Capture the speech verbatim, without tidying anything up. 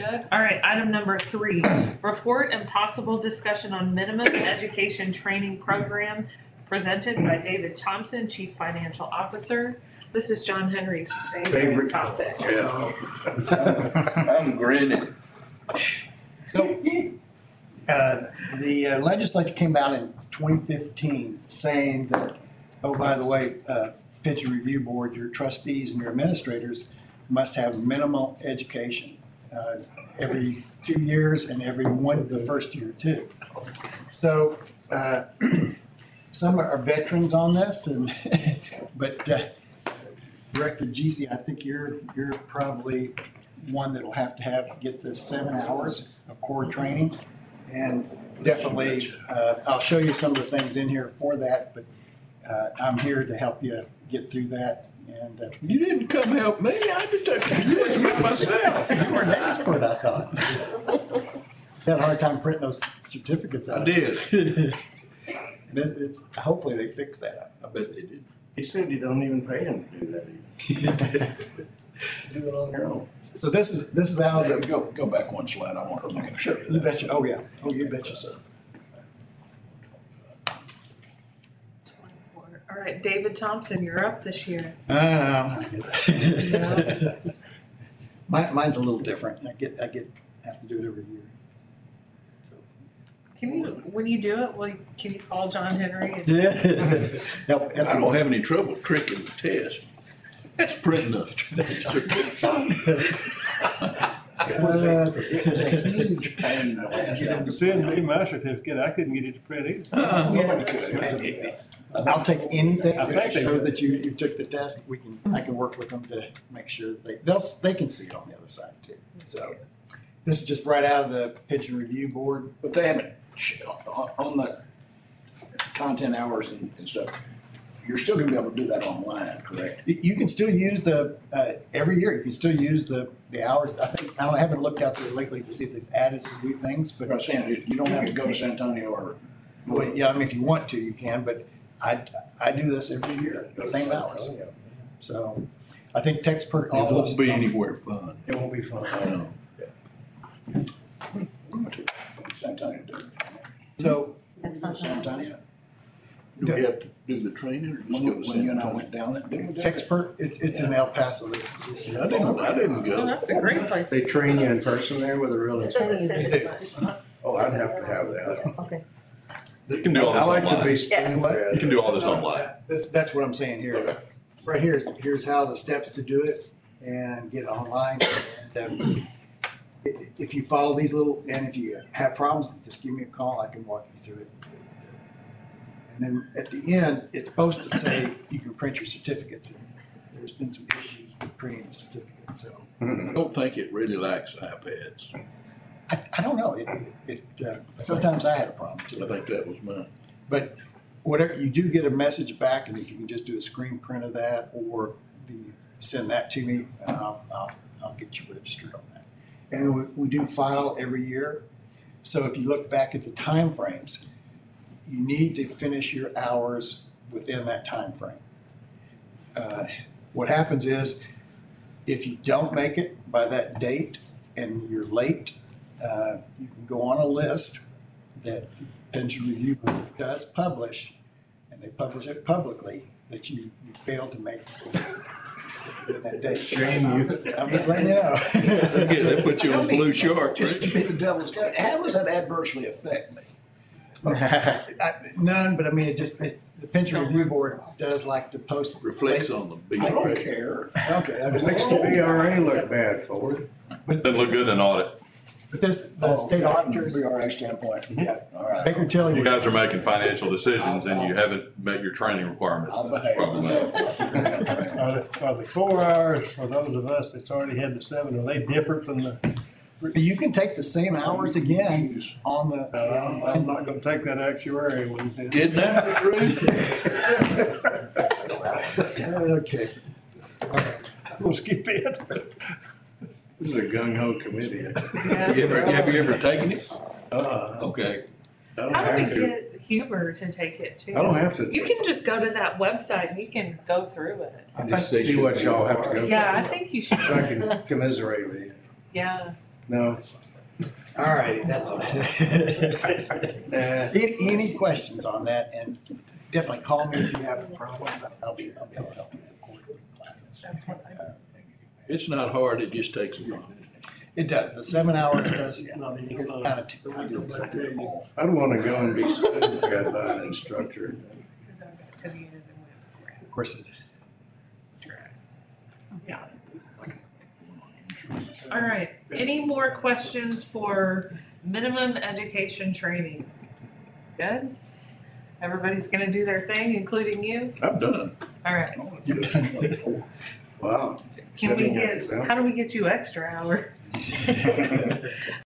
Good. All right, item number three, report and possible discussion on minimum education training program presented by David Thompson, Chief Financial Officer. This is John Henry's favorite topic. Yeah. I'm grinning. So, uh, the uh, legislature came out in twenty fifteen saying that, oh, by the way, uh, pension review board, your trustees and your administrators must have minimal education uh, every two years and every one the first year too. So, uh, some are veterans on this, and but uh, Director Giese, I think you're you're probably one that'll have to have get the seven hours of core training, and definitely uh, I'll show you some of the things in here for that. But uh, I'm here to help you get through that. And uh, You didn't come help me. I just took it myself. you were an expert, I thought. Had a hard time printing those certificates out. I did. And it, it's hopefully they fix that. I bet they did. He said you don't even pay him to do that either. Do it on your own. So this is this is out of the. Go, go back one slide, I want to make sure. You betcha. Oh yeah. Oh, you betcha, sir. All right, David Thompson, you're up this year. Uh, Mine, mine's a little different. I get I get have to do it every year. So. Can you, when you do it, will, can you call John Henry? And Yeah. help, help I don't have any trouble tricking the test. It's printing a certificate. It was a, it was a huge pain the last time. Send me my certificate, I couldn't get it to print either. Uh-uh. Nobody could. I'll take anything I think to they show would. that you, you took the test. We can I can work with them to make sure that they they'll they can see it on the other side too. So this is just right out of the pension review board. But they haven't, on on the content hours and, and stuff, you're still gonna be able to do that online, correct? You you can still use the uh, every year. You can still use the the hours. I think I don't I haven't looked out there lately to see if they've added some new things, but But I'm saying, you- you don't have to go to San Antonio or. well, yeah, I mean if you want to, you can. But I I do this every year, the same hours. So I think TextPert It won't offers. be anywhere fun. It won't be fun. I know. San Antonio, do it. So That's not San Antonio, Do we have to do the training or just when go you, to when you San and I Antonio? went down it, didn't we? do it? TextPert, it's it's in El Paso this, this year. I didn't, I didn't Oh, go. that's a great place. They train you in person there with a real It doesn't instructor? send as much. Oh, I'd have to have that. Yes. Okay. You can do all I this like to online. be spoon Yes. fed. You can do all this online. This, that's what I'm saying here. Okay. Right here is, here's how the steps to do it and get it online. And, um, i- if you follow these little, and if you have problems, just give me a call, I can walk you through it. And then at the end, it's supposed to say you can print your certificates. There's been some issues with printing the certificates, so. I don't think it really likes iPads. I, I don't know, it, it, uh, sometimes I had a problem too. I think that was mine. But whatever, you do get a message back, and if you can just do a screen print of that, or the, send that to me, and I'll, I'll, I'll get you registered on that. And we, we do file every year, so if you look back at the timeframes, you need to finish your hours within that time frame. Uh, what happens is, if you don't make it by that date and you're late, uh, you can go on a list that Pension Review Board does publish, and they publish it publicly, that you, you failed to make it that date. Shame you. I'm just letting you know. They get- they put you on blue shark, Just to right? be the devil's advocate, how does that adversely affect me? I- None, but I mean, it just, it- the Pension Review Board does like to post. Reflects on the big. I don't red. care. Okay, I It makes the B R A look bad for it. but, Doesn't look good in audit. but this, the Oh, state from auditors, B R A standpoint. Yeah. All right. Baker Tilly. You guys are making financial decisions and you haven't met your training requirements. I'll That's behave. problematic. Are the, are the four hours for those of us that's already had the seven, are they different from the, You can take the same hours again on the. uh, I'm, I'm not gonna take that actuary one. Did that, Ruth? Okay. We'll skip it. This is a gung ho committee. Yeah. You ever- Have you ever taken it? Uh, Okay. I don't How do we have to. get Huber to take it too? I don't have to. You can just go to that website and you can go through it. I think see what y'all have to go through. Yeah, I think you should. So I can commiserate with you. Yeah, No. All righty, that's it. Nah. Any, any questions on that? And definitely call me if you have problems. I'll be, I'll be able to help you with classes. It's not hard, it just takes a while. It does. The seven hours does, it's Not even kind close. of too, I do so good. I'd wanna go and be spoon-fed by an instructor. Of course, it's. Yeah. All right, any more questions for minimum education training? Good? Everybody's gonna do their thing, including you? I'm done. All right, Wow. can we Seven get, years, huh? how do we get you extra hour?